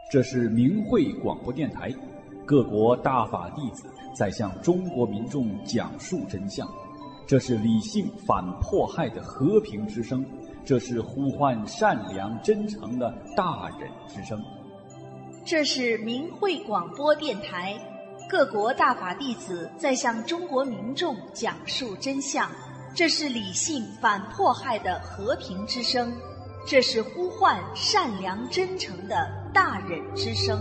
这是明慧广播电台，各国大法弟子在向中国民众讲述真相。这是理性反迫害的和平之声，这是呼唤善良真诚的大忍之声。 这是明慧广播电台，各国大法弟子在向中国民众讲述真相。这是理性反迫害的和平之声，这是呼唤善良真诚的大忍之声。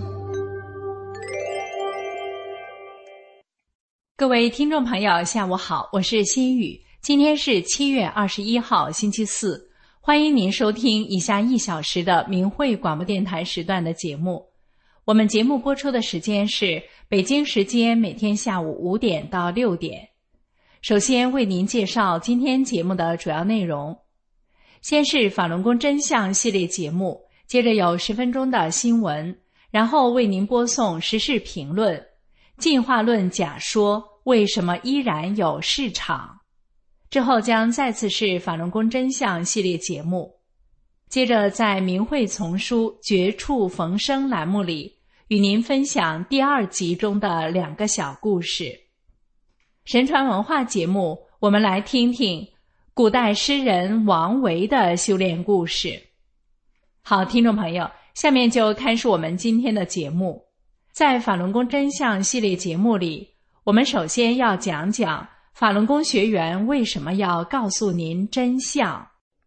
各位听众朋友，下午好，我是心雨。今天是7月21号，星期四。欢迎您收听以下1小时的明慧广播电台时段的节目。我们节目播出的时间是北京时间每天下午5点到6点。首先为您介绍今天节目的主要内容。先是法轮功真相系列节目，接着有10分钟的新闻，然后为您播送时事评论。进化论假说为什么依然有市场？之后将再次是法轮功真相系列节目。接着在明慧丛书绝处逢生栏目里，与您分享第2集中的2个小故事。神传文化节目，我们来听听古代诗人王维的修炼故事。好，听众朋友，下面就开始我们今天的节目。在法轮功真相系列节目里，我们首先要讲讲法轮功学员为什么要告诉您真相。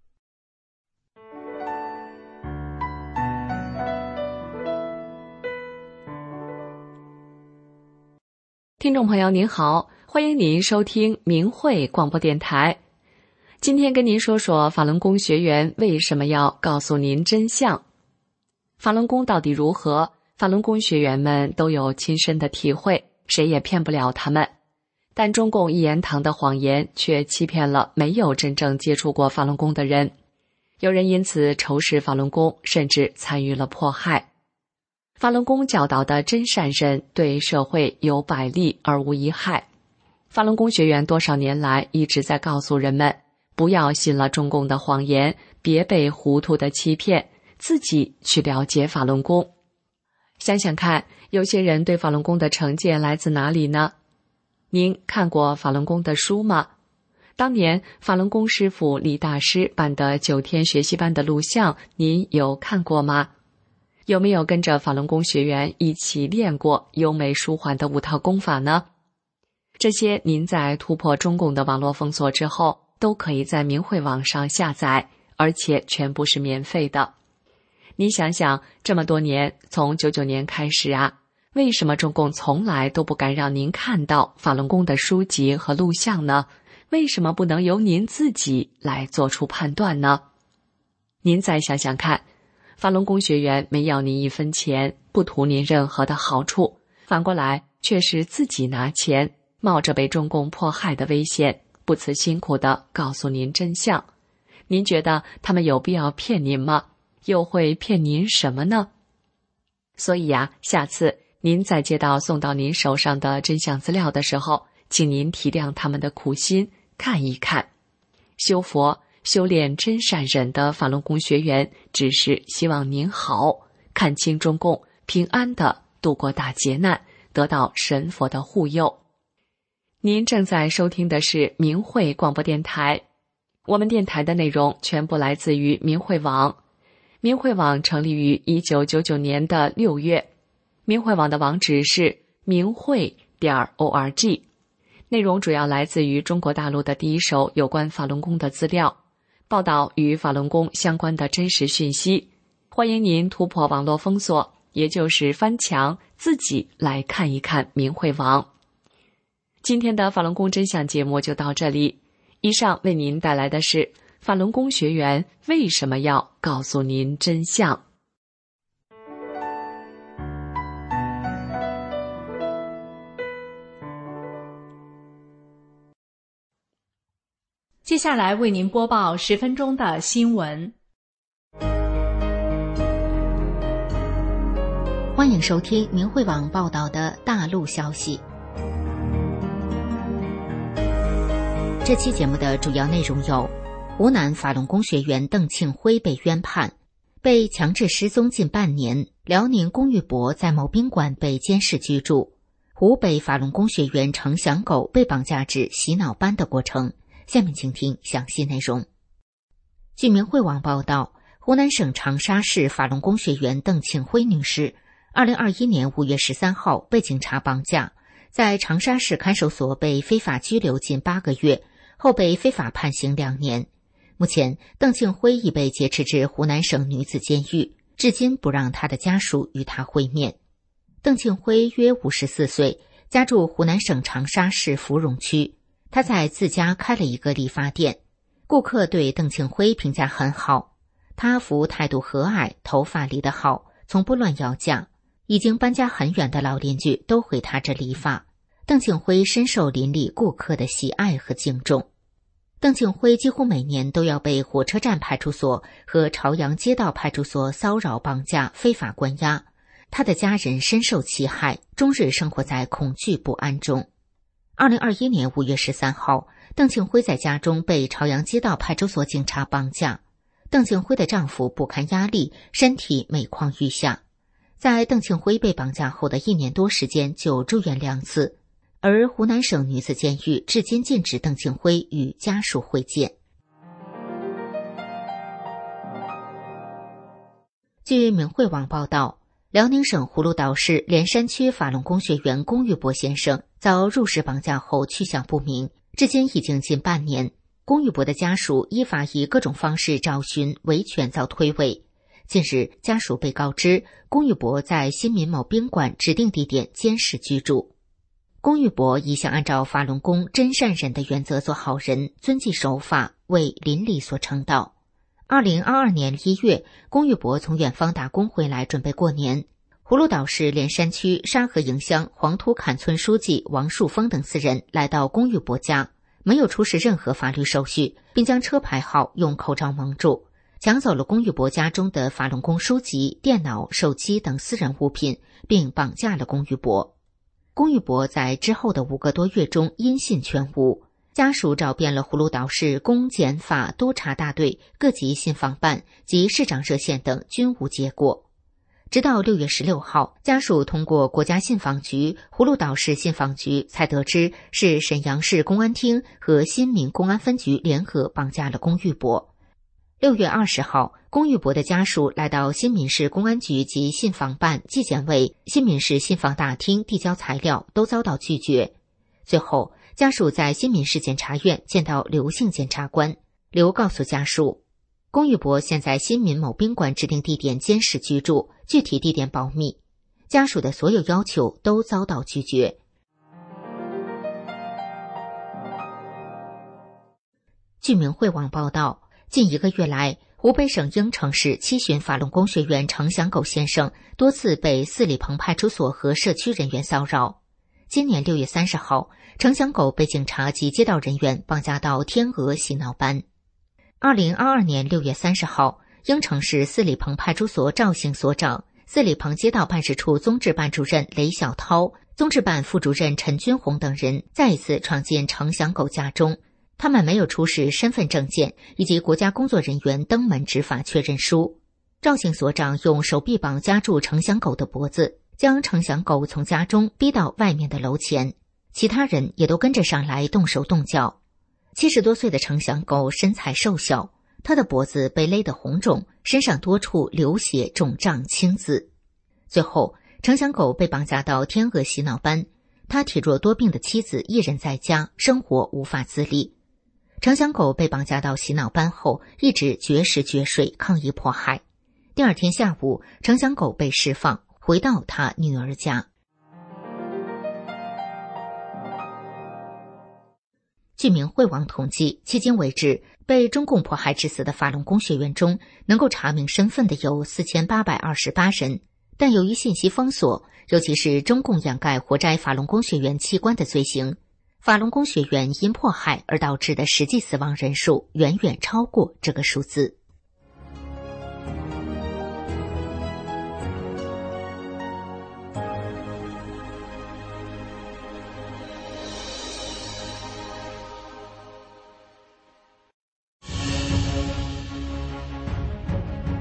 听众朋友您好，欢迎您收听明慧广播电台。今天跟您说说法轮功学员为什么要告诉您真相。法轮功到底如何？法轮功学员们都有亲身的体会，谁也骗不了他们。但中共一言堂的谎言却欺骗了没有真正接触过法轮功的人。有人因此仇视法轮功，甚至参与了迫害。法轮功教导的真善忍对社会有百利而无一害。法轮功学员多少年来一直在告诉人们，不要信了中共的谎言，别被糊涂的欺骗，自己去了解法轮功。想想看，有些人对法轮功的成见来自哪里呢？您看过法轮功的书吗？当年法轮功师父李大师办的9天学习班的录像，您有看过吗？有没有跟着法轮功学员一起练过优美舒缓的5套功法呢？这些您在突破中共的网络封锁之后，都可以在明慧网上下载，而且全部是免费的。你想想，这么多年，从99年开始啊，为什么中共从来都不敢让您看到法轮功的书籍和录像呢？为什么不能由您自己来做出判断呢？您再想想看，法轮功学员没要您1分钱，不图您任何的好处，反过来却是自己拿钱，冒着被中共迫害的危险，不辞辛苦地告诉您真相。您觉得他们有必要骗您吗？又会骗您什么呢？所以啊，下次您再接到送到您手上的真相资料的时候，请您体谅他们的苦心，看一看。修佛修炼真善忍的法轮功学员只是希望您好，看清中共，平安地度过大劫难，得到神佛的护佑。您正在收听的是明慧广播电台，我们电台的内容全部来自于明慧网。明慧网成立于1999年的6月，明慧网的网址是明慧.org， 内容主要来自于中国大陆的第一手有关法轮功的资料，报道与法轮功相关的真实讯息。欢迎您突破网络封锁，也就是翻墙，自己来看一看明慧网。今天的法轮功真相节目就到这里，以上为您带来的是法轮功学员为什么要告诉您真相。 接下来为您播报10分钟的新闻。 欢迎收听明慧网报道的大陆消息。这期节目的主要内容有：湖南法轮功学员邓庆辉被冤判， 被强制失踪近半年，辽宁龚玉柏在某宾馆被监视居住。湖北法轮功学员程祥狗被绑架至洗脑班的过程，下面请听详细内容。据明慧网报道，湖南省长沙市法轮功学员邓庆辉女士2021年5月13号被警察绑架，在长沙市看守所被非法拘留近8个月，后被非法判刑2年。目前，邓庆辉已被劫持至湖南省女子监狱，至今不让他的家属与他会面。邓庆辉约54岁，家住湖南省长沙市芙蓉区。他在自家开了一个理发店，顾客对邓庆辉评价很好。他服务态度和蔼，头发理得好，从不乱要价。已经搬家很远的老邻居都回他这理发。邓庆辉深受邻里顾客的喜爱和敬重。邓庆辉几乎每年都要被火车站派出所和朝阳街道派出所骚扰、绑架、非法关押。他的家人深受其害，终日生活在恐惧不安中。2021年5月13号，邓庆辉在家中被朝阳街道派出所警察绑架。邓庆辉的丈夫不堪压力，身体每况愈下。在邓庆辉被绑架后的1年多时间就住院2次，而湖南省女子监狱至今禁止邓庆辉与家属会见。据明慧网报道，辽宁省葫芦岛市连山区法轮功学员龚玉柏先生遭入室绑架后去向不明，至今已经近半年。龚玉柏的家属依法以各种方式找寻，维权遭推诿。近日，家属被告知龚玉柏在新民某宾馆指定地点监视居住。龚玉柏一向按照法轮功真善忍的原则做好人，遵纪守法，为邻里所称道。2022年1月，龚玉柏从远方打工回来，准备过年。葫芦岛市连山区沙河营乡黄土坎村书记王树峰等4人来到龚玉柏家，没有出示任何法律手续，并将车牌号用口罩蒙住，抢走了龚玉柏家中的法轮功书籍、电脑、手机等私人物品，并绑架了龚玉柏。龚玉柏在之后的5个多月中音信全无，家属找遍了葫芦岛市公检法督察大队、各级信访办及市长热线等，均无结果。直到6月16号，家属通过国家信访局、葫芦岛市信访局才得知是沈阳市公安厅和新民公安分局联合绑架了龚玉柏。6月20号，龚玉柏的家属来到新民市公安局及信访办纪检委、新民市信访大厅递交材料，都遭到拒绝。最后，家属在新民市检察院见到刘姓检察官，刘告诉家属，龚玉柏现在新民某宾馆指定地点监视居住，具体地点保密。家属的所有要求都遭到拒绝。据明慧网报道，近1个月来，湖北省应城市7旬法轮功学员程祥狗先生多次被四里棚派出所和社区人员骚扰。今年6月30号，程祥狗被警察及街道人员绑架到天鹅洗脑班。2022年6月30号，应城市四里棚派出所赵姓所长、四里棚街道办事处综治办主任雷小涛、综治办副主任陈军红等人再一次闯进程祥狗家中。他们没有出示身份证件以及国家工作人员登门执法确认书。赵姓所长用手臂绑夹住程祥狗的脖子，将程祥狗从家中逼到外面的楼前，其他人也都跟着上来动手动脚。70多岁的程祥狗身材瘦小，他的脖子被勒得红肿，身上多处流血肿胀青紫。最后，程祥狗被绑架到天鹅洗脑班，他体弱多病的妻子一人在家，生活无法自理。程祥狗被绑架到洗脑班后，一直绝食绝睡，抗议迫害。第2天下午，程祥狗被释放，回到他女儿家。据明慧网统计，迄今为止，被中共迫害致死的法轮功学员中，能够查明身份的有4828人，但由于信息封锁，尤其是中共掩盖活摘法轮功学员器官的罪行，法轮功学员因迫害而导致的实际死亡人数远远超过这个数字。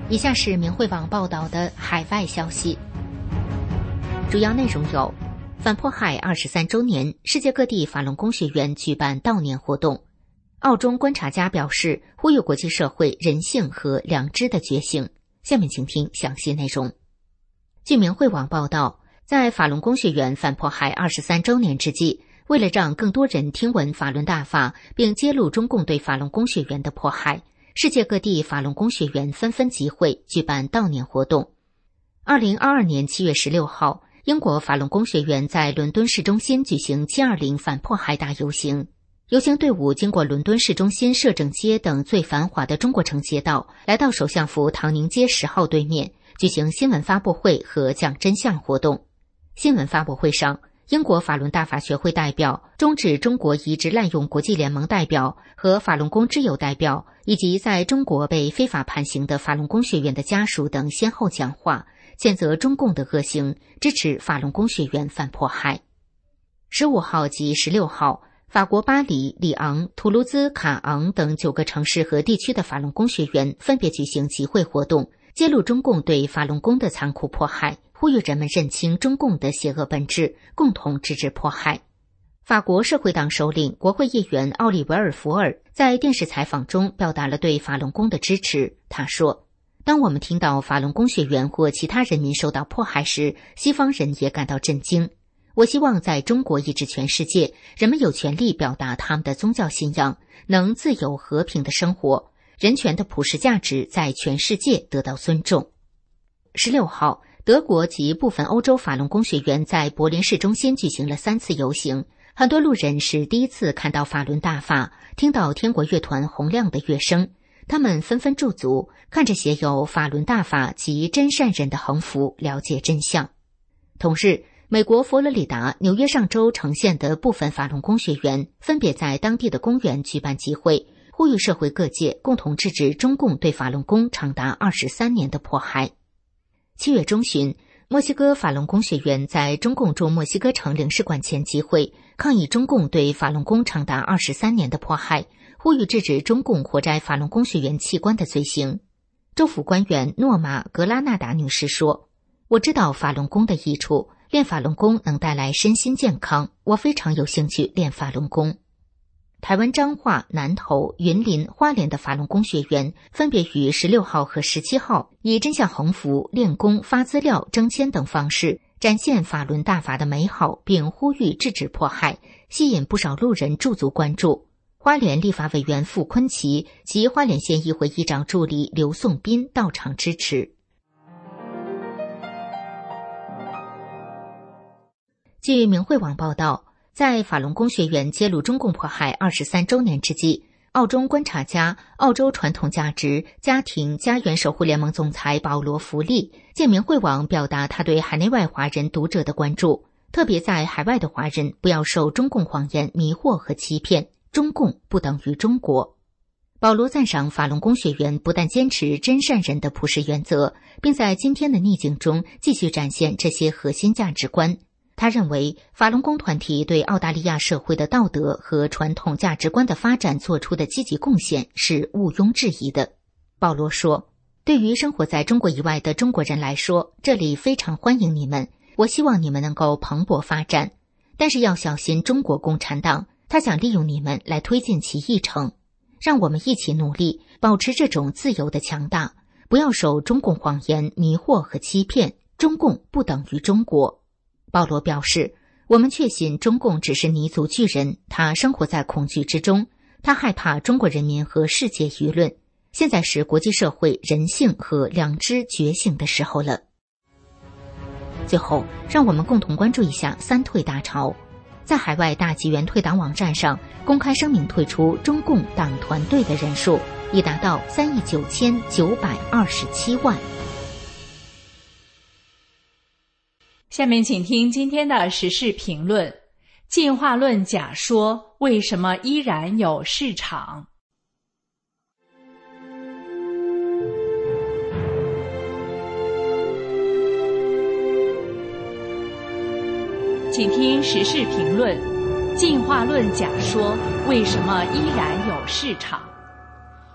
以下是明慧网报道的海外消息，主要内容有：反迫害23周年，世界各地法轮功学员举办悼念活动；澳中观察家表示，呼吁国际社会人性和良知的觉醒。下面请听详细内容。据明慧网报道，在法轮功学员反迫害23周年之际，为了让更多人听闻法轮大法，并揭露中共对法轮功学员的迫害，世界各地法轮功学员纷纷集会举办悼念活动。2022年7月16号，英国法轮功学员在伦敦市中心举行720反迫害大游行。游行队伍经过伦敦市中心摄政街等最繁华的中国城街道，来到首相府唐宁街10号对面，举行新闻发布会和讲真相活动。新闻发布会上，英国法轮大法学会代表、终止中国移植滥用国际联盟代表和法轮功之友代表，以及在中国被非法判刑的法轮功学员的家属等先后讲话，谴责中共的恶行，支持法轮功学员反迫害。15号及16号，法国巴黎、里昂、图卢兹、卡昂等9个城市和地区的法轮功学员分别举行集会活动，揭露中共对法轮功的残酷迫害，呼吁人们认清中共的邪恶本质，共同制止迫害。法国社会党首领、国会议员奥利维尔·福尔在电视采访中表达了对法轮功的支持。他说：“当我们听到法轮功学员或其他人民受到迫害时，西方人也感到震惊。我希望在中国以至全世界，人们有权利表达他们的宗教信仰，能自由和平的生活，人权的普世价值在全世界得到尊重。”16号，德国及部分欧洲法轮功学员在柏林市中心举行了3次游行，很多路人是第一次看到法轮大法，听到天国乐团洪亮的乐声，他们纷纷驻足，看着写有法轮大法及真善人的横幅，了解真相。同日，美国佛罗里达、纽约上州城县的部分法轮功学员分别在当地的公园举办集会，呼吁社会各界共同制止中共对法轮功长达23年的迫害。7月中旬，墨西哥法轮功学员在中共驻墨西哥城领事馆前集会，抗议中共对法轮功长达23年的迫害，呼吁制止中共活摘法轮功学员器官的罪行。州府官员诺玛·格拉纳达女士说：“我知道法轮功的益处，练法轮功能带来身心健康，我非常有兴趣练法轮功。”台湾彰化、南投、云林、花莲的法轮功学员分别于16号和17号以真相横幅、练功、发资料、征签等方式展现法轮大法的美好，并呼吁制止迫害，吸引不少路人驻足关注。花莲立法委员傅昆萁及花莲县议会议长助理刘颂斌到场支持。据明慧网报道，在法轮功学员揭露中共迫害23周年之际，澳中观察家、澳洲传统价值家庭家园守护联盟总裁保罗·福利借明慧网表达他对海内外华人读者的关注，特别在海外的华人不要受中共谎言迷惑和欺骗，中共不等于中国。保罗赞赏法轮功学员不但坚持真善人的普世原则，并在今天的逆境中继续展现这些核心价值观。他认为法轮功团体对澳大利亚社会的道德和传统价值观的发展做出的积极贡献是毋庸置疑的。保罗说：“对于生活在中国以外的中国人来说，这里非常欢迎你们，我希望你们能够蓬勃发展，但是要小心中国共产党，他想利用你们来推进其议程。让我们一起努力，保持这种自由的强大，不要受中共谎言迷惑和欺骗，中共不等于中国。”保罗表示，我们确信中共只是泥足巨人，他生活在恐惧之中，他害怕中国人民和世界舆论。现在是国际社会人性和良知觉醒的时候了。最后，让我们共同关注一下三退大潮。在海外大纪元退党网站上公开声明退出中共党团队的人数已达到3.927亿。 下面请听今天的时事评论：进化论假说为什么依然有市场？请听时事评论：进化论假说为什么依然有市场？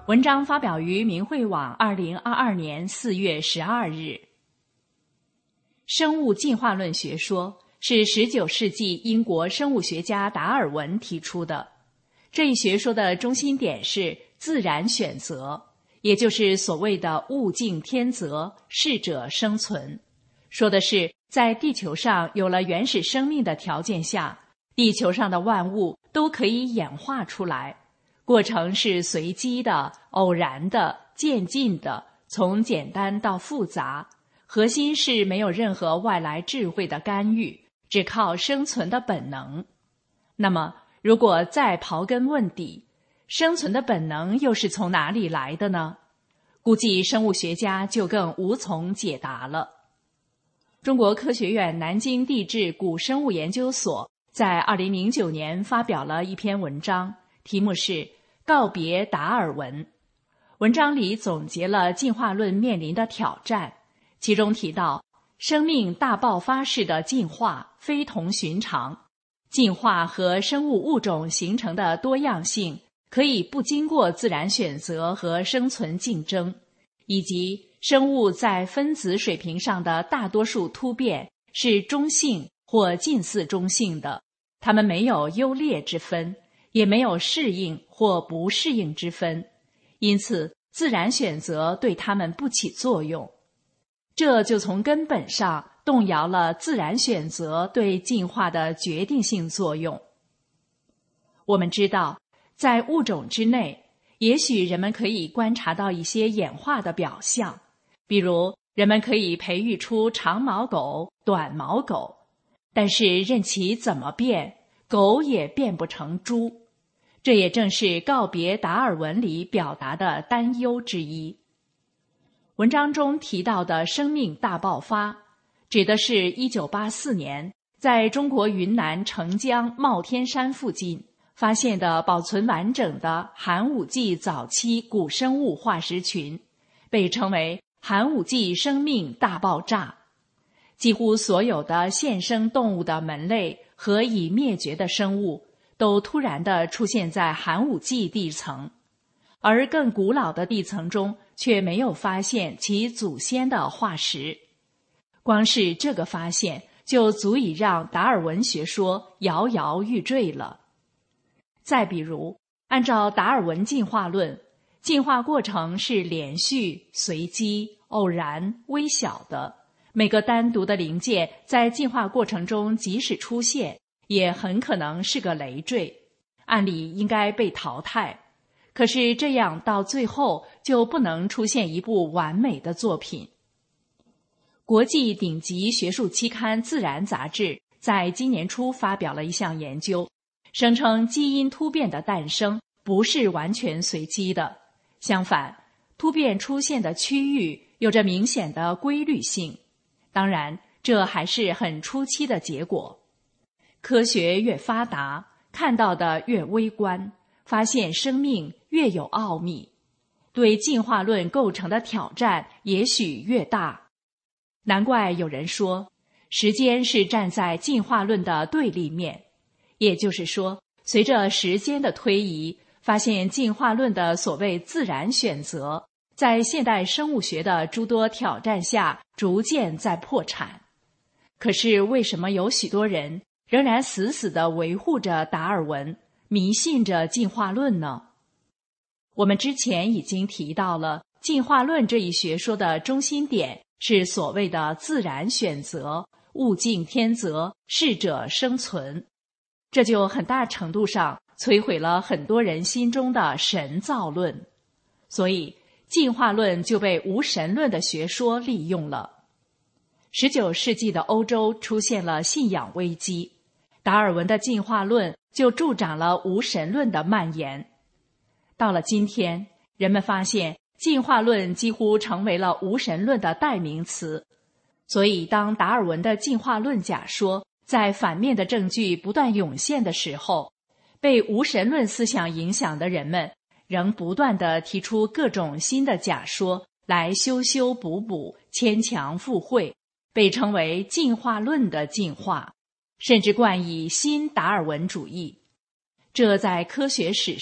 文章发表于明慧网2022年4月12日。生物进化论学说是19世纪英国生物学家达尔文提出的。这一学说的中心点是自然选择，也就是所谓的物竞天择，适者生存。说的是在地球上有了原始生命的条件下，地球上的万物都可以演化出来，过程是随机的、偶然的、渐进的，从简单到复杂，核心是没有任何外来智慧的干预，只靠生存的本能。那么如果再刨根问底，生存的本能又是从哪里来的呢？估计生物学家就更无从解答了。中国科学院南京地质古生物研究所在2009年发表了一篇文章，题目是《告别达尔文》。文章里总结了进化论面临的挑战，其中提到生命大爆发式的进化非同寻常，进化和生物物种形成的多样性可以不经过自然选择和生存竞争，以及生物在分子水平上的大多数突变是中性或近似中性的，它们没有优劣之分，也没有适应或不适应之分，因此自然选择对它们不起作用。这就从根本上动摇了自然选择对进化的决定性作用。我们知道，在物种之内，也许人们可以观察到一些演化的表象，比如人们可以培育出长毛狗、短毛狗，但是任其怎么变，狗也变不成猪。这也正是告别达尔文里表达的担忧之一。文章中提到的生命大爆发，指的是1984年在中国云南澄江帽天山附近发现的保存完整的寒武纪早期古生物化石群，被称为寒武纪生命大爆炸。几乎所有的现生动物的门类和已灭绝的生物都突然地出现在寒武纪地层，而更古老的地层中却没有发现其祖先的化石。光是这个发现就足以让达尔文学说摇摇欲坠了。再比如，按照达尔文进化论，进化过程是连续、随机、偶然、微小的，每个单独的零件在进化过程中即使出现，也很可能是个累赘，按理应该被淘汰。可是这样到最后就不能出现一部完美的作品。国际顶级学术期刊《自然》杂志在今年初发表了一项研究，声称基因突变的诞生不是完全随机的，相反，突变出现的区域有着明显的规律性。当然，这还是很初期的结果。科学越发达，看到的越微观，发现生命越有奥秘，对进化论构成的挑战也许越大。难怪有人说，时间是站在进化论的对立面。也就是说，随着时间的推移，发现进化论的所谓自然选择，在现代生物学的诸多挑战下，逐渐在破产。可是为什么有许多人仍然死死地维护着达尔文，迷信着进化论呢？我们之前已经提到了，进化论这一学说的中心点是所谓的自然选择，物竞天择，适者生存。这就很大程度上摧毁了很多人心中的神造论，所以进化论就被无神论的学说利用了。19世纪的欧洲出现了信仰危机，达尔文的进化论就助长了无神论的蔓延。到了今天，人们发现进化论几乎成为了无神论的代名词，所以当达尔文的进化论假说在反面的证据不断涌现的时候，被无神论思想影响的人们仍不断地提出各种新的假说来修修补补、牵强附会，被称为进化论的进化，甚至冠以新达尔文主义。这在科学史上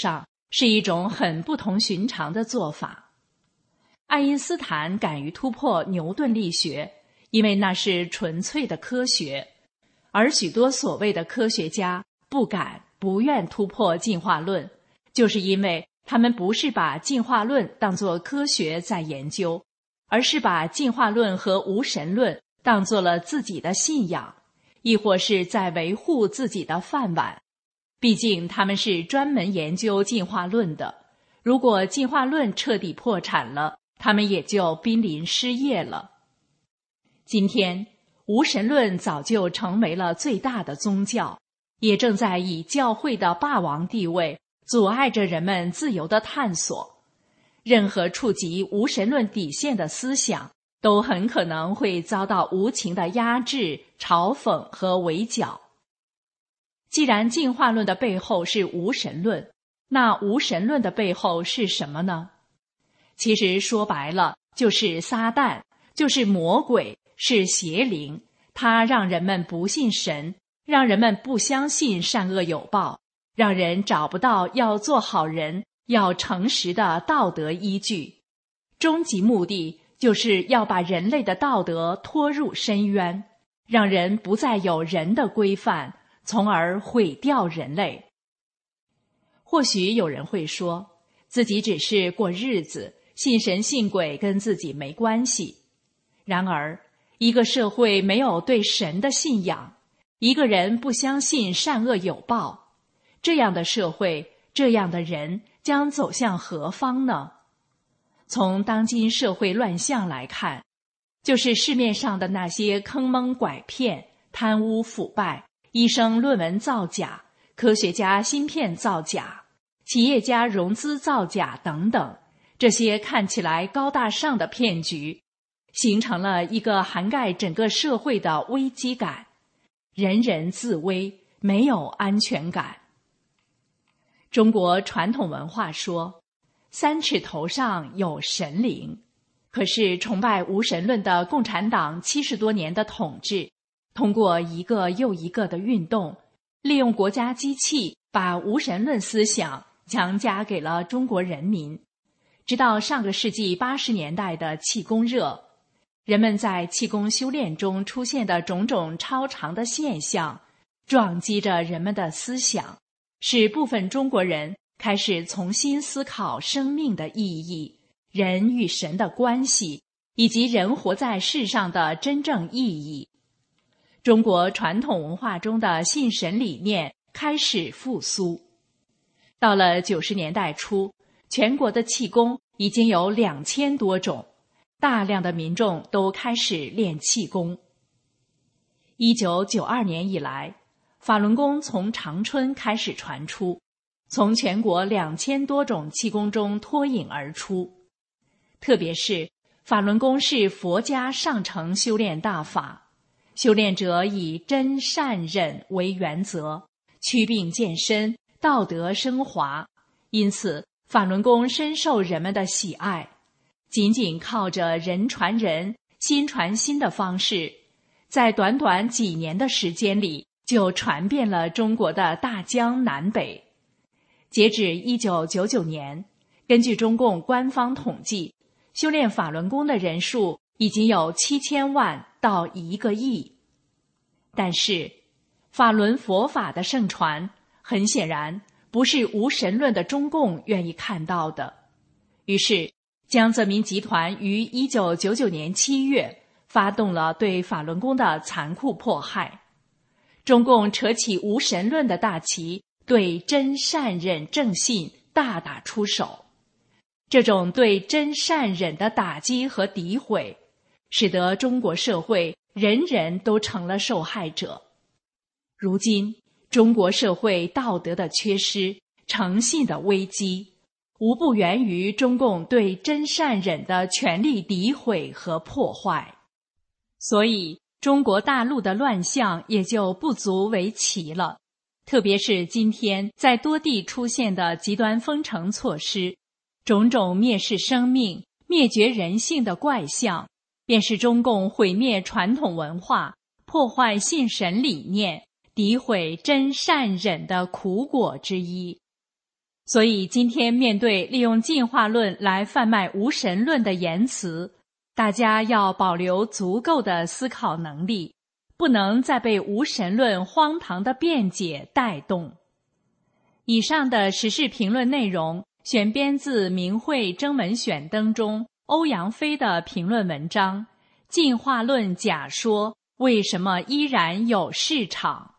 是一种很不同寻常的做法。爱因斯坦敢于突破牛顿力学，因为那是纯粹的科学，而许多所谓的科学家不敢不愿突破进化论，就是因为他们不是把进化论当作科学在研究，而是把进化论和无神论当作了自己的信仰，亦或是在维护自己的饭碗。毕竟他们是专门研究进化论的，如果进化论彻底破产了，他们也就濒临失业了。今天无神论早就成为了最大的宗教，也正在以教会的霸王地位阻碍着人们自由的探索。任何触及无神论底线的思想都很可能会遭到无情的压制、嘲讽和围剿。既然进化论的背后是无神论，那无神论的背后是什么呢？其实说白了，就是撒旦，就是魔鬼，是邪灵，它让人们不信神，让人们不相信善恶有报，让人找不到要做好人、要诚实的道德依据。终极目的就是要把人类的道德拖入深渊，让人不再有人的规范，从而毁掉人类。或许有人会说，自己只是过日子，信神信鬼跟自己没关系。然而，一个社会没有对神的信仰，一个人不相信善恶有报，这样的社会，这样的人将走向何方呢？从当今社会乱象来看，就是市面上的那些坑蒙拐骗、贪污腐败、医生论文造假、科学家芯片造假、企业家融资造假等等，这些看起来高大上的骗局，形成了一个涵盖整个社会的危机感，人人自危，没有安全感。中国传统文化说，三尺头上有神灵，可是崇拜无神论的共产党70多年的统治，通过一个又一个的运动，利用国家机器把无神论思想强加给了中国人民。直到上个世纪80年代的气功热，人们在气功修炼中出现的种种超常的现象，撞击着人们的思想，使部分中国人开始重新思考生命的意义、人与神的关系，以及人活在世上的真正意义。中国传统文化中的信神理念开始复苏。到了90年代初，全国的气功已经有2000多种，大量的民众都开始练气功。1992年以来，法轮功从长春开始传出，从全国2000多种气功中脱颖而出。特别是法轮功是佛家上乘修炼大法，修炼者以真善忍为原则，祛病健身，道德升华，因此法轮功深受人们的喜爱。仅仅靠着人传人、心传心的方式，在短短几年的时间里，就传遍了中国的大江南北。截止1999年，根据中共官方统计，修炼法轮功的人数已经有7000万到1个亿。但是，法轮佛法的盛传，很显然不是无神论的中共愿意看到的。于是，江泽民集团于1999年7月发动了对法轮功的残酷迫害。中共扯起无神论的大旗，对真善忍正信大打出手。这种对真善忍的打击和诋毁，使得中国社会人人都成了受害者。如今，中国社会道德的缺失、诚信的危机，无不源于中共对真善忍的全力诋毁和破坏。所以，中国大陆的乱象也就不足为奇了。特别是今天在多地出现的极端封城措施，种种蔑视生命、灭绝人性的怪象，便是中共毁灭传统文化、破坏信神理念、诋毁真善忍的苦果之一。 所以今天面对利用进化论来贩卖无神论的言辞，大家要保留足够的思考能力，不能再被无神论荒唐的辩解带动。以上的时事评论内容选编自明慧征文选登中欧阳飞的评论文章《进化论假说为什么依然有市场》。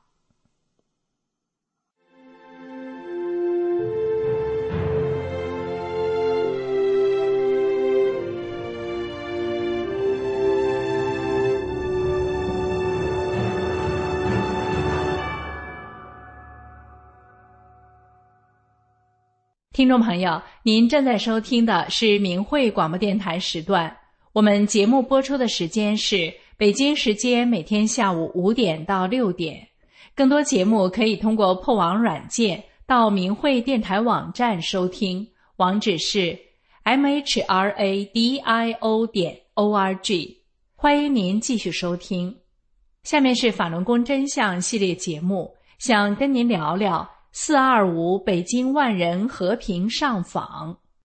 听众朋友，您正在收听的是明慧广播电台时段，我们节目播出的时间是北京时间每天下午5点到6点。更多节目可以通过破网软件到明慧电台网站收听，网址是 mhradio.org。 欢迎您继续收听。下面是法轮功真相系列节目，想跟您聊聊425北京万人和平上访。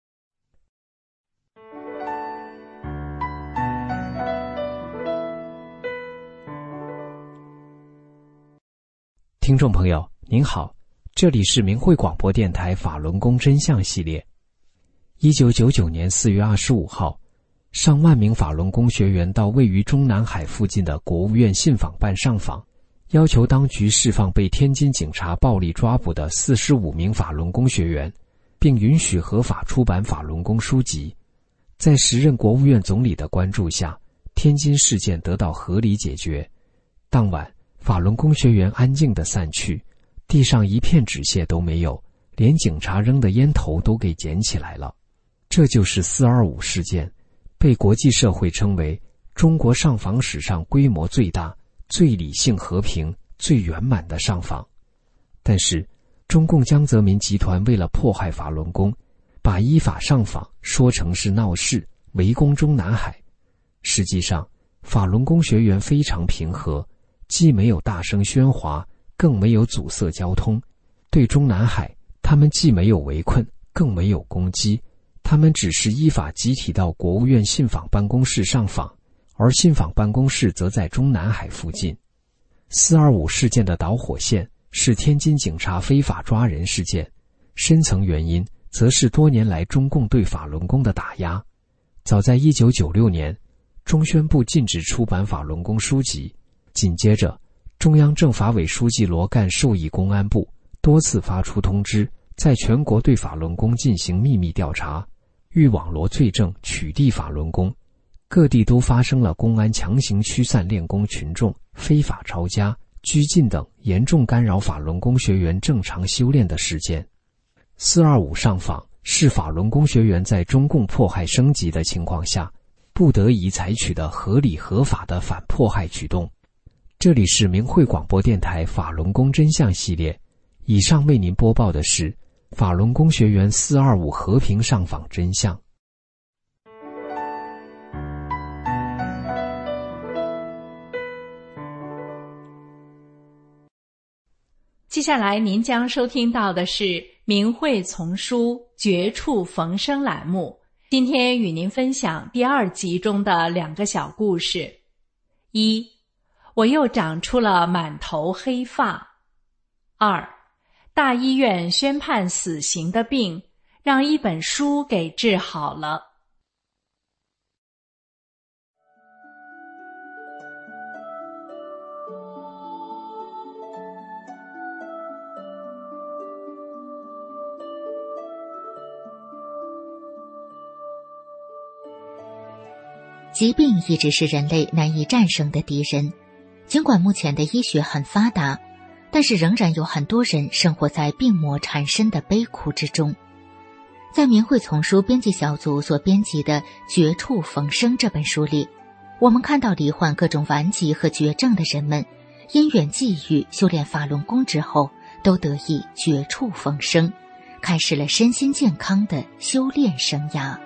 听众朋友您好，这里是明慧广播电台法轮功真相系列。1999年4月25号，上万名法轮功学员到位于中南海附近的国务院信访办上访，要求当局释放被天津警察暴力抓捕的45名法轮功学员，并允许合法出版法轮功书籍。在时任国务院总理的关注下，天津事件得到合理解决。当晚，法轮功学员安静地散去，地上一片纸屑都没有，连警察扔的烟头都给捡起来了。这就是425事件，被国际社会称为中国上访史上规模最大、最理性和平、最圆满的上访。但是中共江泽民集团为了迫害法轮功，把依法上访说成是闹事，围攻中南海。实际上法轮功学员非常平和，既没有大声喧哗，更没有阻塞交通。对中南海，他们既没有围困，更没有攻击，他们只是依法集体到国务院信访办公室上访，而信访办公室则在中南海附近。425事件的导火线是天津警察非法抓人事件，深层原因则是多年来中共对法轮功的打压。早在1996年，中宣部禁止出版法轮功书籍，紧接着中央政法委书记罗干授意公安部多次发出通知，在全国对法轮功进行秘密调查，欲网罗罪证取缔法轮功。各地都发生了公安强行驱散练功群众、非法抄家、拘禁等严重干扰法轮功学员正常修炼的事件。425上访是法轮功学员在中共迫害升级的情况下不得已采取的合理合法的反迫害举动。这里是明慧广播电台法轮功真相系列，以上为您播报的是法轮功学员425和平上访真相。 接下来您将收听到的是明慧丛书绝处逢生栏目，今天与您分享第2集中的2个小故事。1，我又长出了满头黑发。2，大医院宣判死刑的病，让一本书给治好了。 疾病一直是人类难以战胜的敌人，尽管目前的医学很发达，但是仍然有很多人生活在病魔缠身的悲苦之中。在明慧丛书编辑小组所编辑的《绝处逢生》这本书里，我们看到罹患各种顽疾和绝症的人们，因缘际遇修炼法轮功之后，都得以绝处逢生，开始了身心健康的修炼生涯。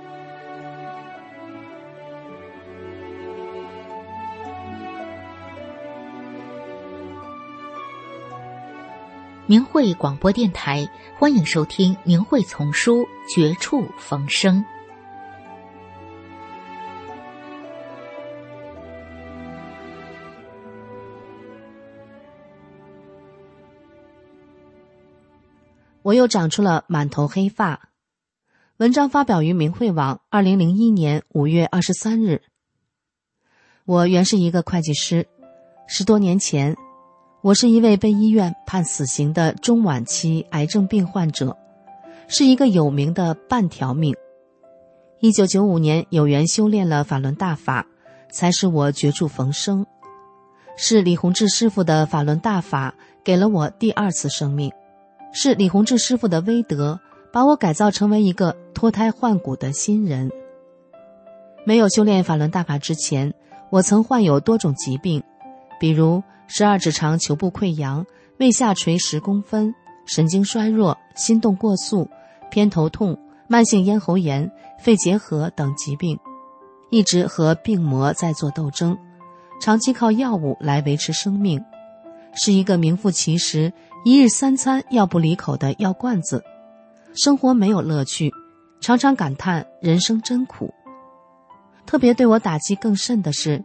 明慧广播电台，欢迎收听明慧丛书《绝处逢生》。 我又长出了满头黑发。文章发表于明慧网2001年5月23日。我原是一个会计师，10多年前，我是一位被医院判死刑的中晚期癌症病患者，是一个有名的半条命。1995年有缘修炼了法轮大法，才使我绝处逢生。是李洪志师傅的法轮大法给了我第二次生命，是李洪志师傅的威德把我改造成为一个脱胎换骨的新人。没有修炼法轮大法之前，我曾患有多种疾病，比如12指肠球部溃疡、胃下垂10公分、神经衰弱、心动过速、偏头痛、慢性咽喉炎、肺结核等疾病，一直和病魔在做斗争，长期靠药物来维持生命，是一个名副其实一日3餐药不离口的药罐子，生活没有乐趣，常常感叹人生真苦。特别对我打击更甚的是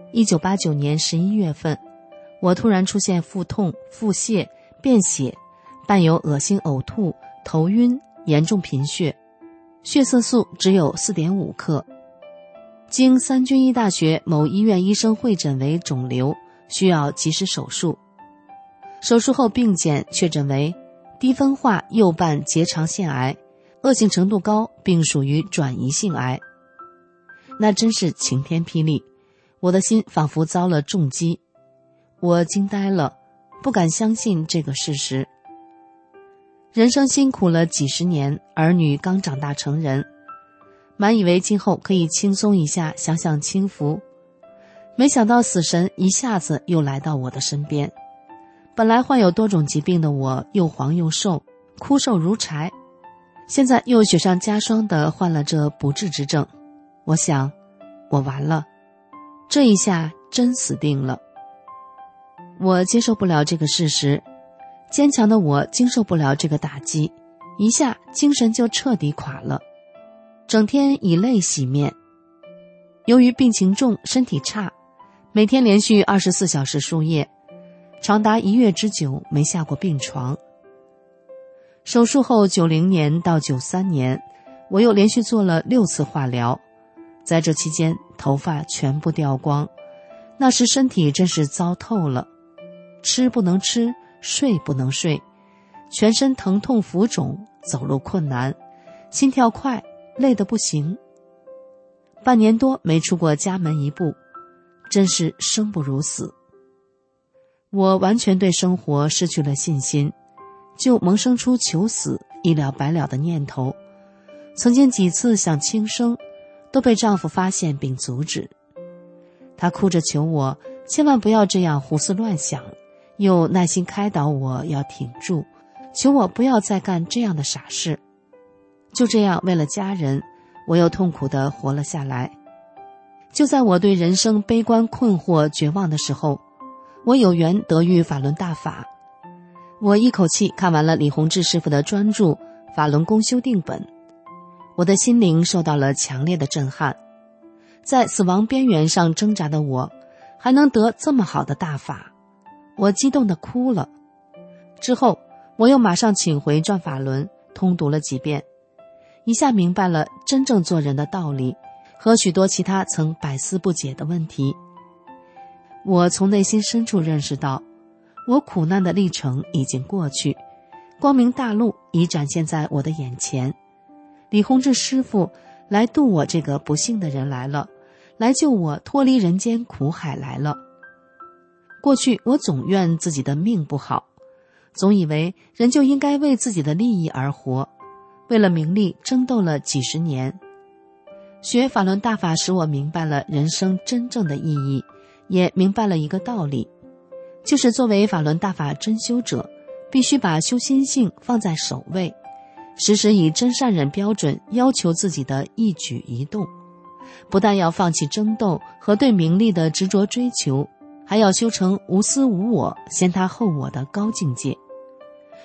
1989年11月份，我突然出现腹痛、腹泻、便血，伴有恶心呕吐、头晕，严重贫血，血色素只有 4.5 克。经三军医大学某医院医生会诊为肿瘤，需要及时手术。手术后病检确诊为低分化右半结肠腺癌，恶性程度高，并属于转移性癌。那真是晴天霹雳，我的心仿佛遭了重击。我惊呆了，不敢相信这个事实。人生辛苦了几十年，儿女刚长大成人，满以为今后可以轻松一下，享享清福。没想到死神一下子又来到我的身边。本来患有多种疾病的我，又黄又瘦，枯瘦如柴，现在又雪上加霜地患了这不治之症。我想，我完了，这一下真死定了。我接受不了这个事实，坚强的我经受不了这个打击，一下精神就彻底垮了，整天以泪洗面。由于病情重，身体差，每天连续24小时输液，长达1月之久没下过病床。手术后90年到93年，我又连续做了6次化疗，在这期间头发全部掉光，那时身体真是糟透了，吃不能吃，睡不能睡，全身疼痛浮肿，走路困难，心跳快，累得不行。半年多没出过家门一步，真是生不如死。我完全对生活失去了信心，就萌生出求死一了百了的念头。曾经几次想轻生，都被丈夫发现并阻止。他哭着求我千万不要这样胡思乱想，又耐心开导我要挺住，求我不要再干这样的傻事。就这样，为了家人，我又痛苦地活了下来。就在我对人生悲观困惑绝望的时候，我有缘得遇法轮大法。我一口气看完了李洪志师傅的专著《法轮功修订本》，我的心灵受到了强烈的震撼。在死亡边缘上挣扎的我，还能得这么好的大法，我激动地哭了。之后我又马上请回转法轮，通读了几遍，一下明白了真正做人的道理和许多其他曾百思不解的问题。我从内心深处认识到，我苦难的历程已经过去，光明大路已展现在我的眼前。李洪志师傅来渡我这个不幸的人来了，来救我脱离人间苦海来了。过去我总怨自己的命不好，总以为人就应该为自己的利益而活，为了名利争斗了几十年。学法轮大法使我明白了人生真正的意义，也明白了一个道理，就是作为法轮大法真修者，必须把修心性放在首位，时时以真善忍标准要求自己的一举一动，不但要放弃争斗和对名利的执着追求，还要修成无私无我、先他后我的高境界。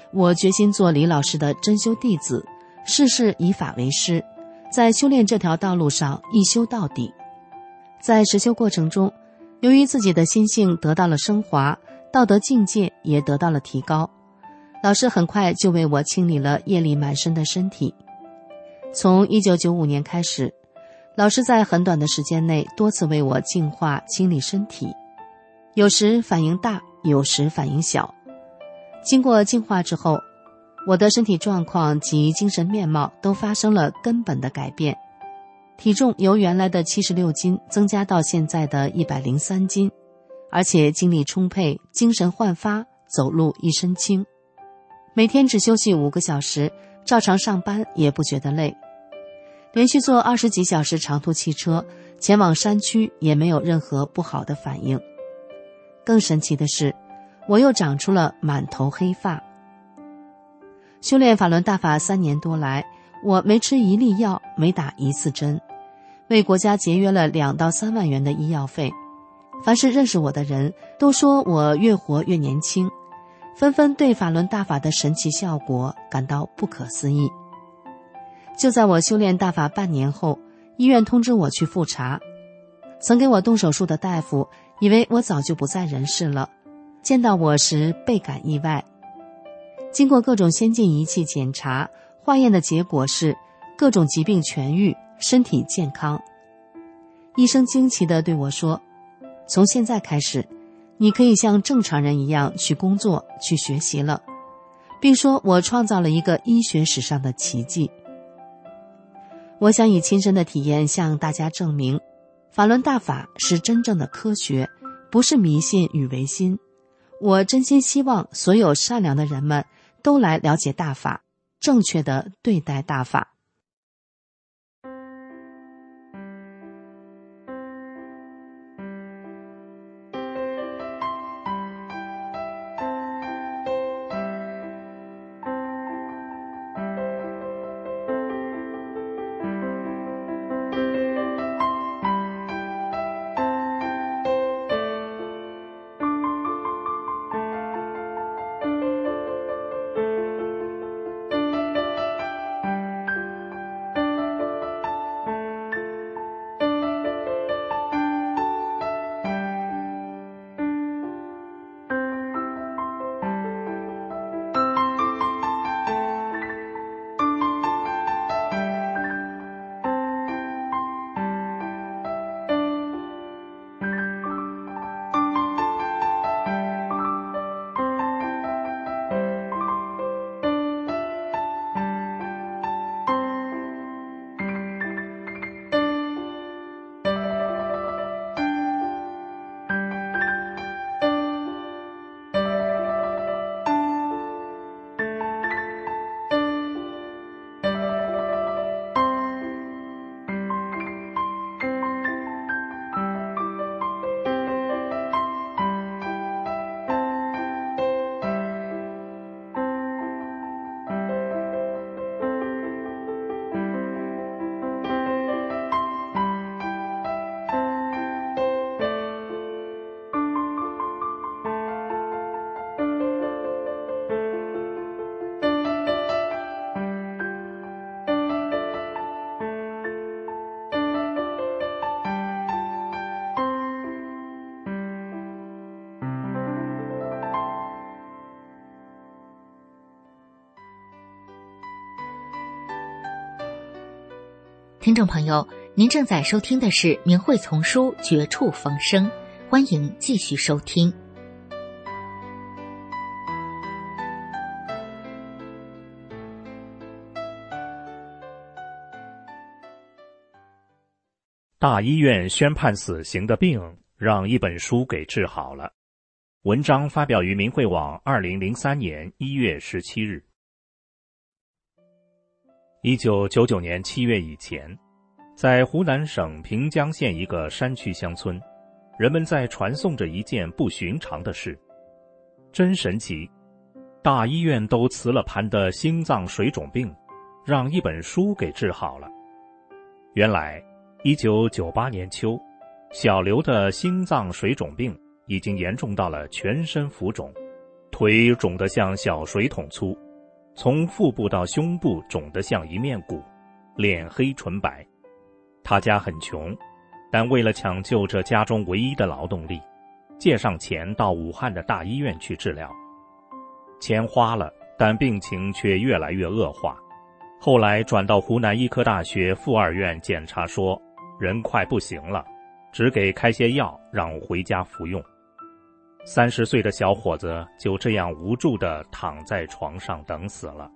我决心做李老师的真修弟子，事事以法为师，在修炼这条道路上一修到底。在实修过程中，由于自己的心性得到了升华，道德境界也得到了提高，老师很快就为我清理了业力满身的身体。从1995年开始，老师在很短的时间内多次为我净化清理身体，有时反应大，有时反应小。经过净化之后，我的身体状况及精神面貌都发生了根本的改变，体重由原来的76斤增加到现在的103斤，而且精力充沛，精神焕发，走路一身轻。每天只休息5个小时，照常上班也不觉得累。连续坐20几小时长途汽车前往山区也没有任何不好的反应。更神奇的是，我又长出了满头黑发。修炼法轮大法3年多来，我没吃一粒药，没打一次针，为国家节约了2到3万元的医药费。凡是认识我的人都说我越活越年轻，纷纷对法轮大法的神奇效果感到不可思议。就在我修炼大法半年后，医院通知我去复查。曾给我动手术的大夫以为我早就不在人世了，见到我时倍感意外。经过各种先进仪器检查，化验的结果是各种疾病痊愈，身体健康。医生惊奇地对我说，从现在开始，你可以像正常人一样去工作，去学习了，并说我创造了一个医学史上的奇迹。我想以亲身的体验向大家证明，法轮大法是真正的科学，不是迷信与唯心。我真心希望所有善良的人们都来了解大法，正确的对待大法。 听众朋友，您正在收听的是明慧丛书《绝处逢生》，欢迎继续收听。 大医院宣判死刑的病，让一本书给治好了。文章发表于明慧网2003年1月17日。1999年7月以前，在湖南省平江县一个山区乡村，人们在传颂着一件不寻常的事。真神奇，大医院都辞了盘的心脏水肿病，让一本书给治好了。原来1998年秋，小刘的心脏水肿病已经严重到了全身浮肿， 腿肿得像小水桶粗，从腹部到胸部肿得像一面鼓，脸黑唇白。他家很穷，但为了抢救这家中唯一的劳动力，借上钱到武汉的大医院去治疗。钱花了，但病情却越来越恶化。后来转到湖南医科大学附二院检查说，人快不行了，只给开些药让回家服用。30岁的小伙子就这样无助地躺在床上等死了。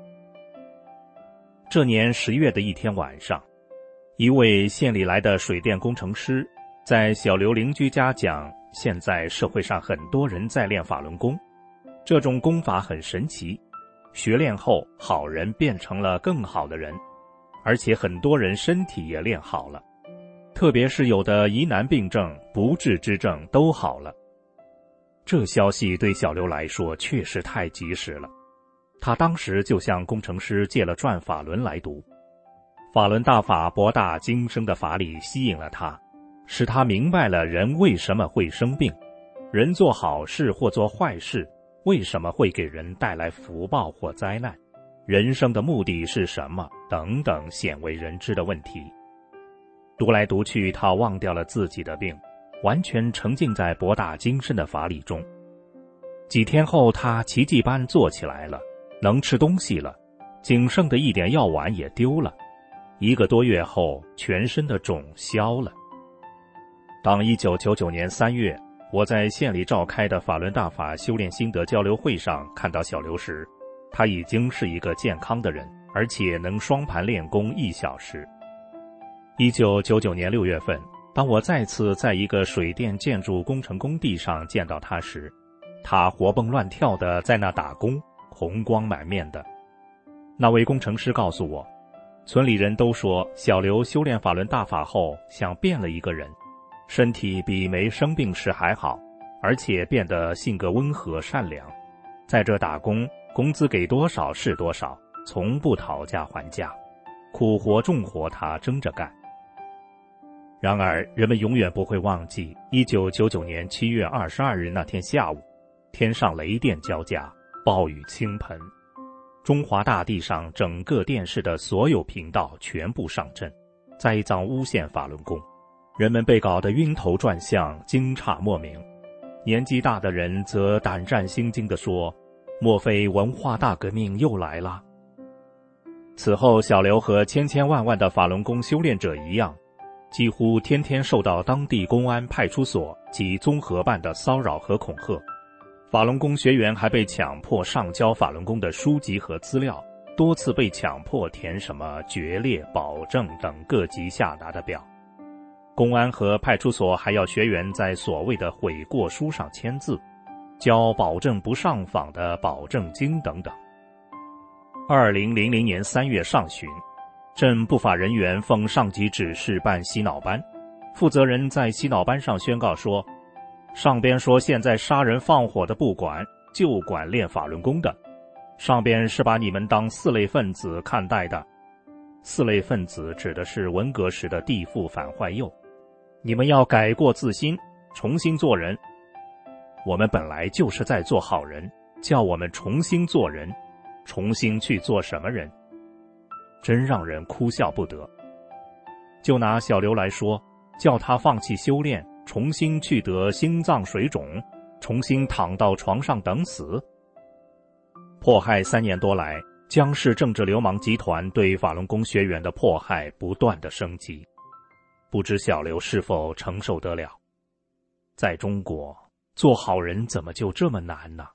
这年10月的一天晚上，一位县里来的水电工程师在小刘邻居家讲，现在社会上很多人在练法轮功，这种功法很神奇，学练后好人变成了更好的人，而且很多人身体也练好了，特别是有的疑难病症、不治之症都好了。这消息对小刘来说确实太及时了，他当时就向工程师借了转法轮来读。法轮大法博大精深的法理吸引了他，使他明白了人为什么会生病，人做好事或做坏事为什么会给人带来福报或灾难，人生的目的是什么等等鲜为人知的问题。读来读去，他忘掉了自己的病，完全沉浸在博大精深的法理中。几天后，他奇迹般坐起来了，能吃东西了，仅剩的一点药丸也丢了。1个多月后，全身的肿消了。当1999年3月，我在县里召开的法轮大法修炼心得交流会上看到小刘时，他已经是一个健康的人，而且能双盘练功1小时。1999年6月份，当我再次在一个水电建筑工程工地上见到他时，他活蹦乱跳地在那打工，红光满面的。那位工程师告诉我，村里人都说小刘修炼法轮大法后像变了一个人，身体比没生病时还好，而且变得性格温和善良。在这打工，工资给多少是多少，从不讨价还价，苦活重活他争着干。然而人们永远不会忘记1999年7月22日那天下午，天上雷电交加，暴雨倾盆，中华大地上整个电视的所有频道全部上阵，栽赃诬陷法轮功，人们被搞得晕头转向，惊诧莫名。年纪大的人则胆战心惊地说，莫非文化大革命又来了？此后，小刘和千千万万的法轮功修炼者一样，几乎天天受到当地公安派出所及综合办的骚扰和恐吓。法轮功学员还被强迫上交法轮功的书籍和资料，多次被强迫填什么决裂、保证等各级下达的表。公安和派出所还要学员在所谓的悔过书上签字，交保证不上访的保证金等等。2000年3月上旬，镇不法人员奉上级指示办洗脑班，负责人在洗脑班上宣告说，上边说现在杀人放火的不管，就管练法轮功的，上边是把你们当4类分子看待的。4类分子指的是文革时的地富反坏右，你们要改过自新，重新做人。我们本来就是在做好人，叫我们重新做人，重新去做什么人？真让人哭笑不得。就拿小刘来说，叫他放弃修炼，重新去得心脏水肿，重新躺到床上等死。迫害3年多来，江氏政治流氓集团对法轮功学员的迫害不断的升级，不知小刘是否承受得了。在中国，做好人怎么就这么难呢？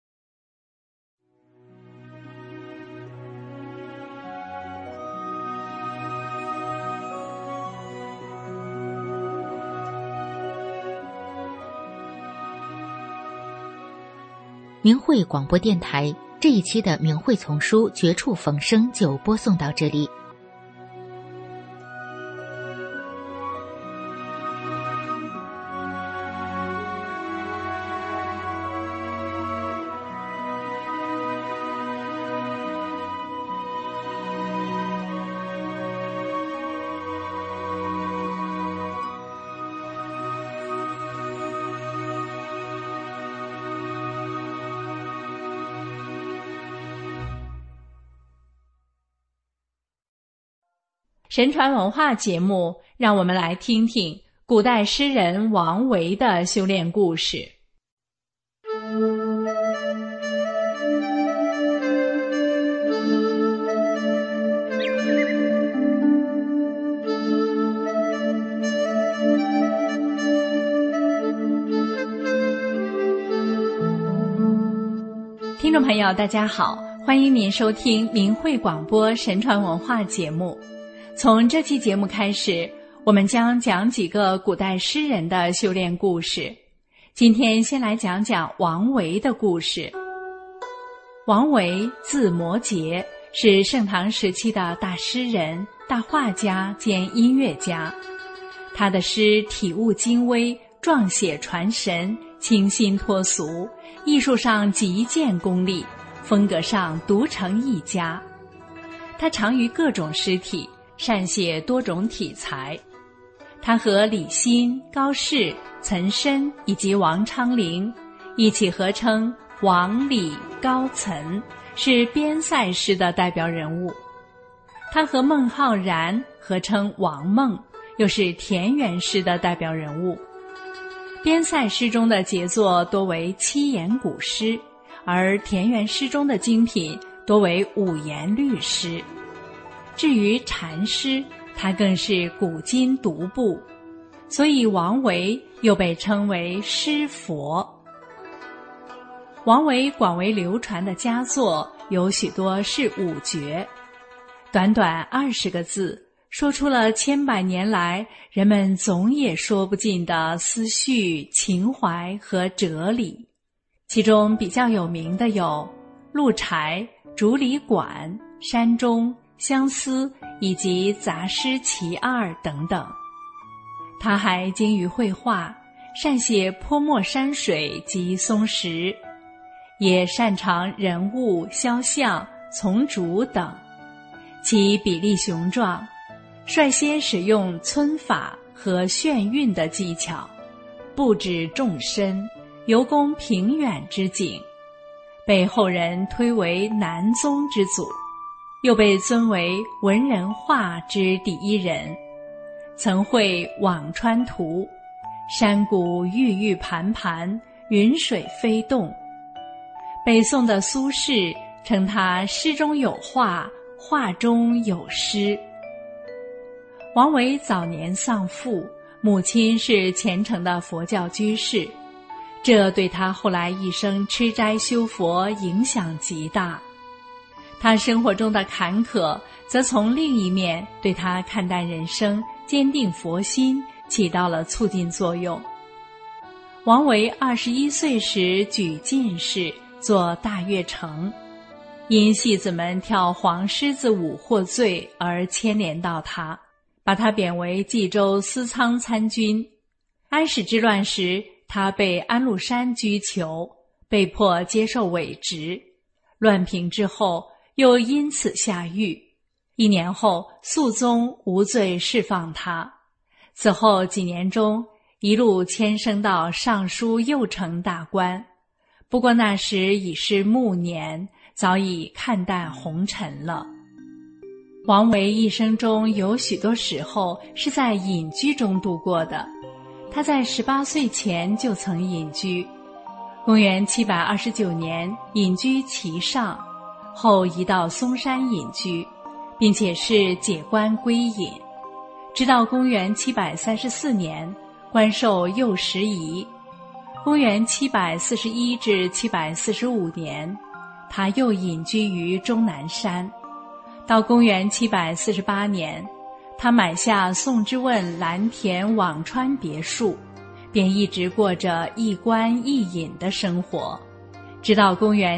明慧广播电台这一期的明慧丛书绝处逢生就播送到这里。 神传文化节目，让我们来听听古代诗人王维的修炼故事。听众朋友大家好，欢迎您收听明慧广播神传文化节目。从这期节目开始，我们将讲几个古代诗人的修炼故事。今天先来讲讲王维的故事。王维字摩诘，是盛唐时期的大诗人、大画家兼音乐家。他的诗体悟精微，壮写传神，清新脱俗，艺术上极见功力，风格上独成一家。他长于各种诗体，善写多种题材。他和李欣、高适、岑参以及王昌龄一起合称王李高岑，是边塞诗的代表人物。他和孟浩然合称王孟，又是田园诗的代表人物。边塞诗中的杰作多为七言古诗，而田园诗中的精品多为五言律诗。至于禅诗，他更是古今独步，所以王维又被称为诗佛。王维广为流传的佳作有许多是五绝，短短20个字，说出了千百年来人们总也说不尽的思绪、情怀和哲理。其中比较有名的有鹿柴、竹里馆、山中、相思以及杂诗其二等等。他还精于绘画，善写泼墨山水及松石，也擅长人物、肖像、丛竹等。其笔力雄壮，率先使用皴法和眩晕的技巧，布置纵深，尤工平远之景，被后人推为南宗之祖，又被尊为文人画之第一人。曾绘《辋川图》，山谷郁郁盘盘，云水飞动。北宋的苏轼称他诗中有画，画中有诗。王维早年丧父，母亲是虔诚的佛教居士，这对他后来一生吃斋修佛影响极大。他生活中的坎坷，则从另一面对他看淡人生、坚定佛心起到了促进作用。王维21岁时举进士，做大乐丞，因戏子们跳黄狮子舞获罪而牵连到他，把他贬为冀州司仓参军。安史之乱时，他被安禄山拘囚，被迫接受伪职。乱平之后，又因此下狱。1年后，肃宗无罪释放他。此后几年中，一路迁升到尚书右丞大官。不过那时已是暮年，早已看淡红尘了。王维一生中有许多时候是在隐居中度过的。他在18岁前就曾隐居，公元729年隐居岐上，后移到嵩山隐居，并且是解官归隐，直到公元734年官授右拾遗。公元741至745年，他又隐居于终南山。到公元748年，他买下宋之问蓝田辋川别墅，便一直过着一官一隐的生活，直到公元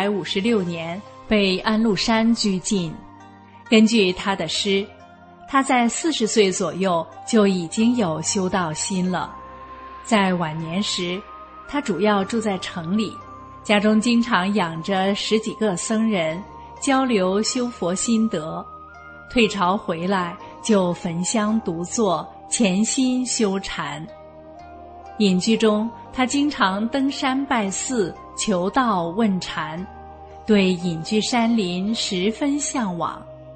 756年被安禄山拘禁。根据他的诗，他在40岁左右就已经有修道心了。在晚年时，他主要住在城里，家中经常养着10几个僧人，交流修佛心得。退朝回来就焚香独坐，潜心修禅。隐居中，他经常登山拜寺，求道问禅，对隐居山林十分向往。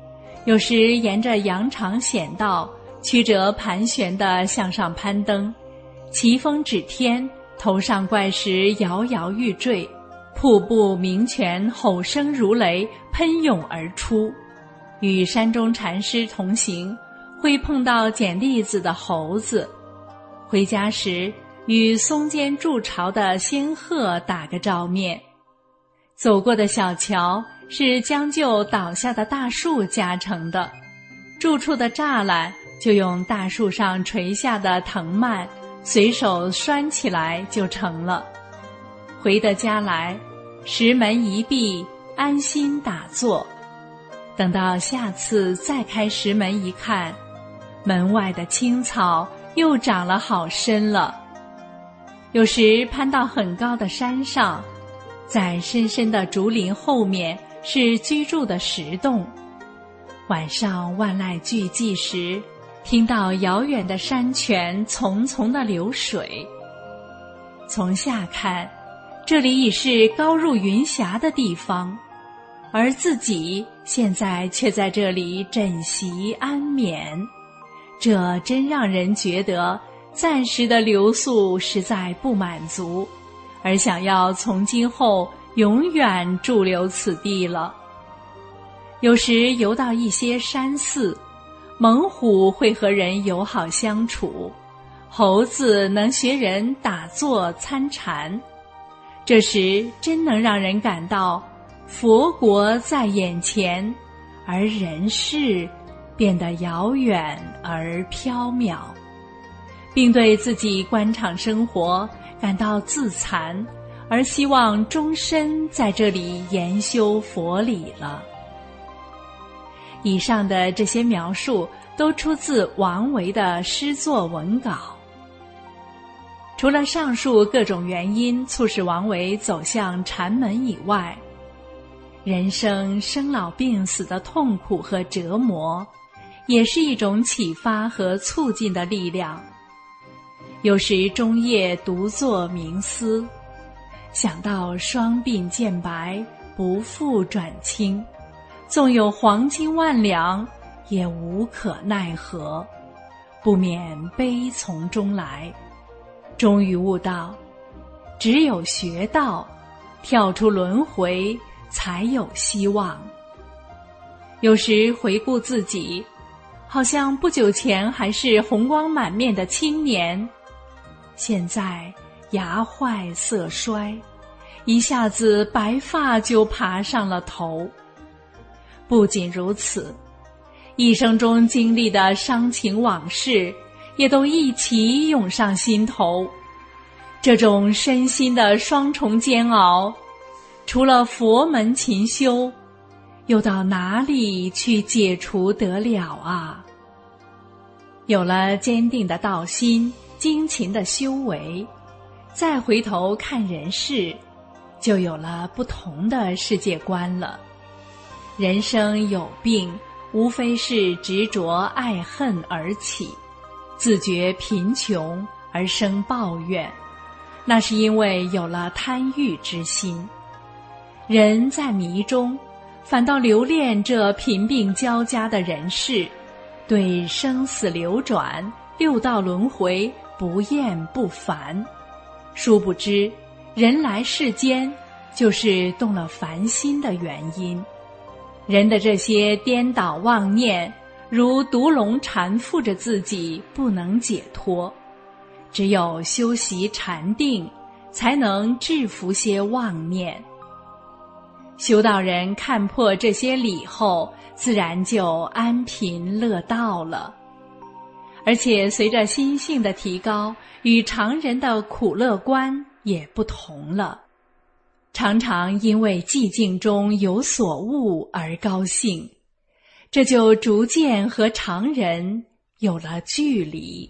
有时沿着羊肠险道曲折盘旋地向上攀登，奇峰指天，头上怪石摇摇欲坠，瀑布鸣泉吼声如雷，喷涌而出。与山中禅师同行，会碰到捡栗子的猴子，回家时与松间筑巢的仙鹤打个照面。走过的小桥是将就倒下的大树加成的，住处的栅栏就用大树上垂下的藤蔓随手拴起来就成了。回得家来，石门一闭，安心打坐。等到下次再开石门一看，门外的青草又长了好深了。有时攀到很高的山上，在深深的竹林后面是居住的石洞。晚上万籁俱寂时，听到遥远的山泉淙淙的流水。从下看，这里已是高入云霞的地方，而自己现在却在这里枕席安眠，这真让人觉得暂时的留宿实在不满足，而想要从今后永远驻留此地了。有时游到一些山寺，猛虎会和人友好相处，猴子能学人打坐参禅，这时真能让人感到佛国在眼前，而人世变得遥远而缥缈，并对自己官场生活感到自惭，而希望终身在这里研修佛理了。以上的这些描述都出自王维的诗作文稿。除了上述各种原因促使王维走向禅门以外，人生生老病死的痛苦和折磨，也是一种启发和促进的力量。有时终夜独坐冥思，想到双鬓渐白，不复转青，纵有黄金万两，也无可奈何，不免悲从中来。终于悟到，只有学道，跳出轮回，才有希望。有时回顾自己，好像不久前还是红光满面的青年，现在牙坏色衰，一下子白发就爬上了头。不仅如此，一生中经历的伤情往事也都一起涌上心头。这种身心的双重煎熬，除了佛门勤修，又到哪里去解除得了啊？有了坚定的道心，精勤的修为，再回头看人世，就有了不同的世界观了。人生有病，无非是执着爱恨而起，自觉贫穷而生抱怨，那是因为有了贪欲之心。人在迷中，反倒留恋这贫病交加的人世，对生死流转、六道轮回不厌不烦。殊不知，人来世间就是动了凡心的原因。人的这些颠倒妄念，如毒龙缠缚着自己，不能解脱。只有修习禅定，才能制服些妄念。修道人看破这些理后，自然就安贫乐道了。而且随着心性的提高，与常人的苦乐观也不同了。常常因为寂静中有所悟而高兴，这就逐渐和常人有了距离。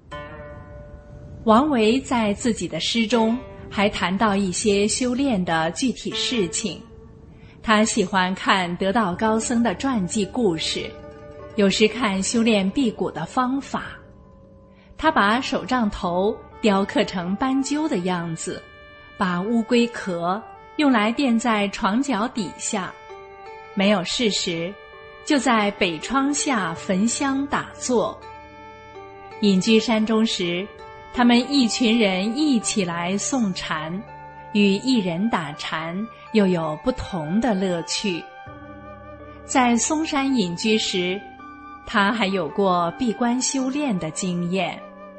王维在自己的诗中还谈到一些修炼的具体事情。他喜欢看得道高僧的传记故事，有时看修炼辟谷的方法。他把手杖头雕刻成斑鸠的样子，把乌龟壳用来垫在床脚底下。没有事时， 就在北窗下焚香打坐。隐居山中时，他们一群人一起来诵禅，与一人打禅又有不同的乐趣。在嵩山隐居时，他还有过闭关修炼的经验。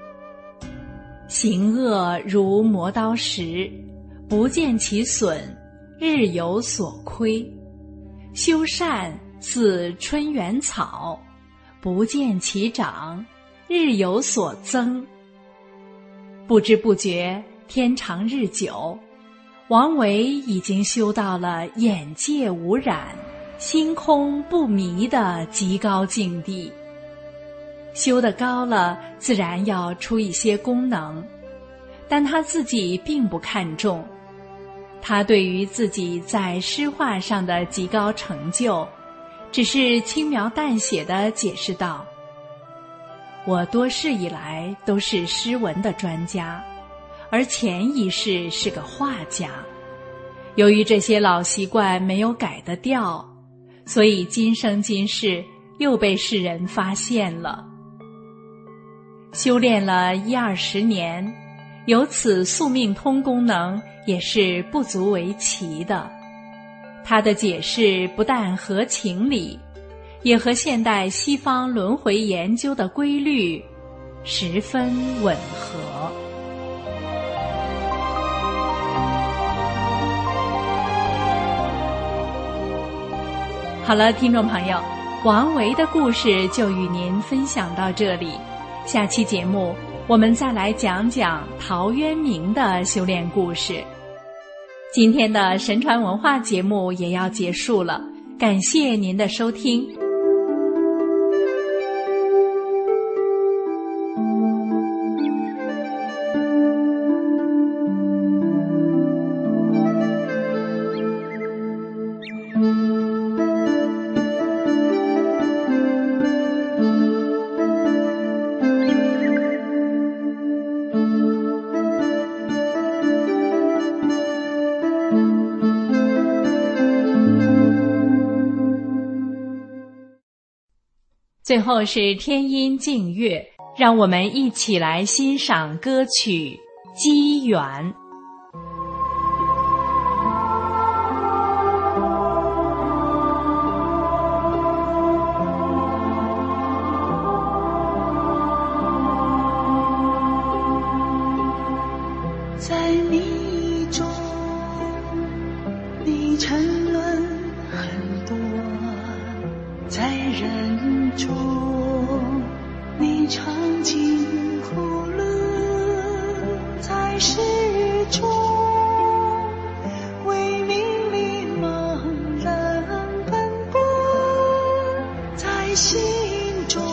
行恶如磨刀石，不见其损，日有所亏；修善似春园草，不见其长，日有所增。不知不觉，天长日久，王维已经修到了眼界无染、心空不迷的极高境地。修得高了，自然要出一些功能，但他自己并不看重。他对于自己在诗画上的极高成就，只是轻描淡写地解释道：我多世以来都是诗文的专家，而前一世是个画家。由于这些老习惯没有改得掉，所以今生今世又被世人发现了。修炼了10-20年，有此宿命通功能也是不足为奇的。他的解释不但合情理，也和现代西方轮回研究的规律十分吻合。好了，听众朋友，王维的故事就与您分享到这里。下期节目我们再来讲讲陶渊明的修炼故事。今天的神传文化节目也要结束了，感谢您的收听。最后是天音静乐，让我们一起来欣赏歌曲《机缘》。 在你中，你沉沦很多，在人中你尝尽苦乐，在世中为名利茫然奔波，在心中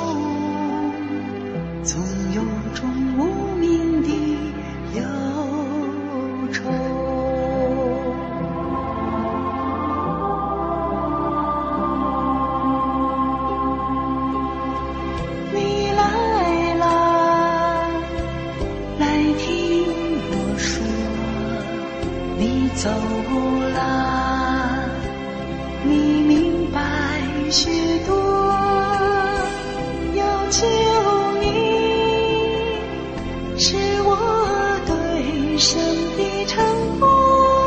总有种无名的忧愁。你来啦，来听我说，你走啦，你明白许多，要救你是我对生的承诺，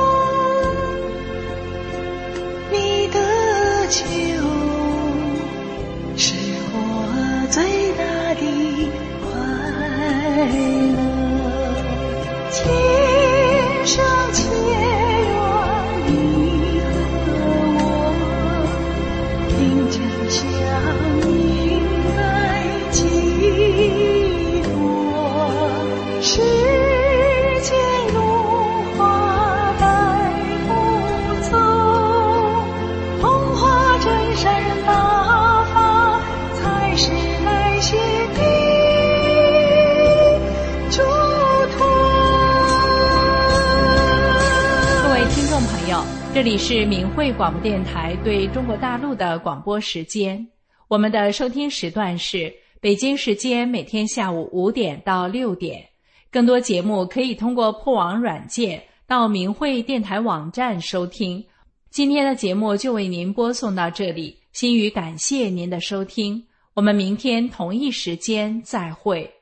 你的救是我最大的快乐。天上结缘你和我，并肩相应爱几多，世间如花带不走，风华真善人大法，才是来世的嘱托。 各位听众朋友，这里是明慧广播电台对中国大陆的广播时间，我们的收听时段是北京时间每天下午5点到6点。更多节目可以通过破网软件到明慧电台网站收听。今天的节目就为您播送到这里， 心语感谢您的收听，我们明天同一时间再会。